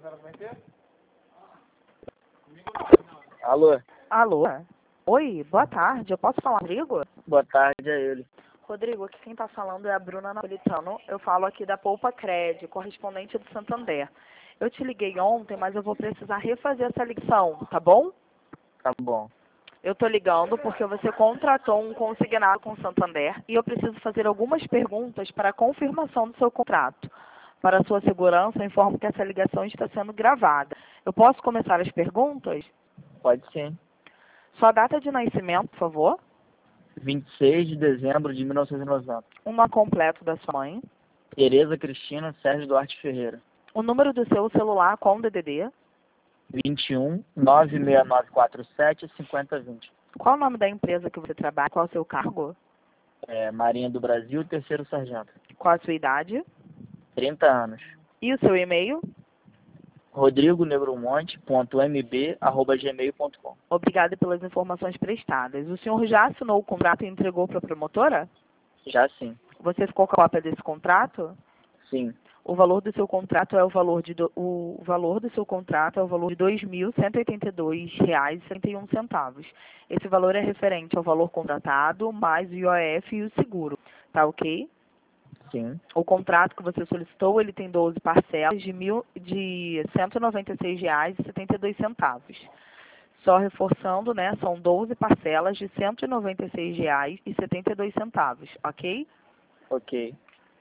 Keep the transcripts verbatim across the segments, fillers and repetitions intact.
Alô? Alô? Oi, boa tarde. Eu posso falar com o Rodrigo? Boa tarde, é ele. Rodrigo, aqui quem está falando é a Bruna Napolitano. Eu falo aqui da Poupa Cred, correspondente do Santander. Eu te liguei ontem, mas eu vou precisar refazer essa ligação, tá bom? Tá bom. Eu estou ligando porque você contratou um consignado com o Santander e eu preciso fazer algumas perguntas para a confirmação do seu contrato. Para a sua segurança, eu informo que essa ligação está sendo gravada. Eu posso começar as perguntas? Pode sim. Sua data de nascimento, por favor. vinte e seis de dezembro de mil novecentos e noventa. O nome completo da sua mãe. Tereza Cristina Sérgio Duarte Ferreira. O número do seu celular com D D D. vinte e um, nove seis nove quatro sete, cinquenta vinte. Qual o nome da empresa que você trabalha? Qual o seu cargo? É, Marinha do Brasil, terceiro sargento. Qual a sua idade? trinta anos. E o seu e-mail? rodrigo negromonte ponto m b arroba gmail ponto com. Obrigada pelas informações prestadas. O senhor já assinou o contrato e entregou para a promotora? Já sim. Você ficou com a cópia desse contrato? Sim. O valor do seu contrato é o valor de do, o valor do seu contrato é o valor de dois mil cento e oitenta e dois reais e setenta e um centavos. Esse valor é referente ao valor contratado mais o I O F e o seguro. Tá ok? Sim. O contrato que você solicitou, ele tem doze parcelas de, mil, de cento e noventa e seis reais e setenta e dois centavos. Só reforçando, né, são doze parcelas de cento e noventa e seis reais e setenta e dois centavos, ok? Ok.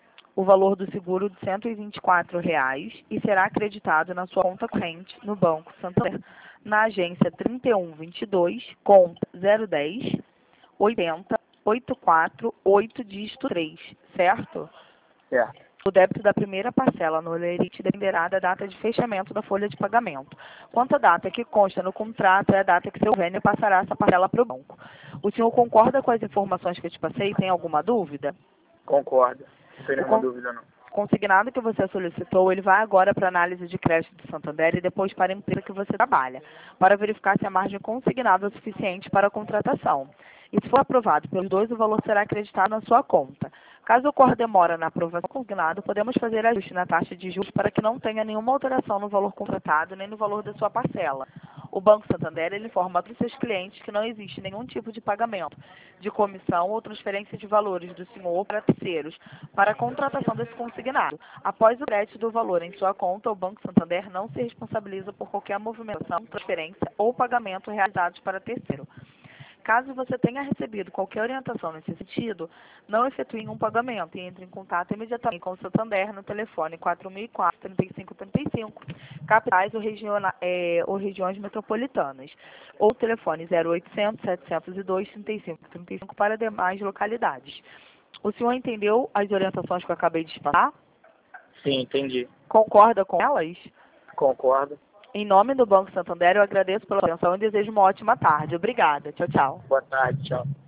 O valor do seguro de cento e vinte e quatro reais e será acreditado na sua conta corrente no Banco Santander, na agência trinta e um vinte e dois, conta zero dez, oitenta, oitenta e quatro, oito, dígito três, certo? Certo. O débito da primeira parcela no Olerite dependerá da data de fechamento da folha de pagamento. Quanto à data que consta no contrato, é a data que seu vênio passará essa parcela para o banco. O senhor concorda com as informações que eu te passei? Tem alguma dúvida? Concordo. Não tem O nenhuma con- dúvida, não. consignado que você solicitou, ele vai agora para a análise de crédito do Santander e depois para a empresa que você trabalha, para verificar se a margem consignada é suficiente para a contratação. E se for aprovado pelos dois, o valor será acreditado na sua conta. Caso ocorra demora na aprovação consignado, podemos fazer ajuste na taxa de juros para que não tenha nenhuma alteração no valor contratado nem no valor da sua parcela. O Banco Santander ele informa para os seus clientes que não existe nenhum tipo de pagamento, de comissão ou transferência de valores do senhor para terceiros para a contratação desse consignado. Após o crédito do valor em sua conta, o Banco Santander não se responsabiliza por qualquer movimentação, transferência ou pagamento realizados para terceiro. Caso você tenha recebido qualquer orientação nesse sentido, não efetue um pagamento e entre em contato imediatamente com o Santander no telefone quatro mil e quatro, trinta e cinco trinta e cinco, capitais ou, regiona, é, ou regiões metropolitanas, ou telefone zero oitocentos, setecentos e dois, trinta e cinco trinta e cinco para demais localidades. O senhor entendeu as orientações que eu acabei de te passar? Sim, entendi. Concorda com elas? Concordo. Em nome do Banco Santander, eu agradeço pela atenção e desejo uma ótima tarde. Obrigada. Tchau, tchau. Boa tarde, tchau.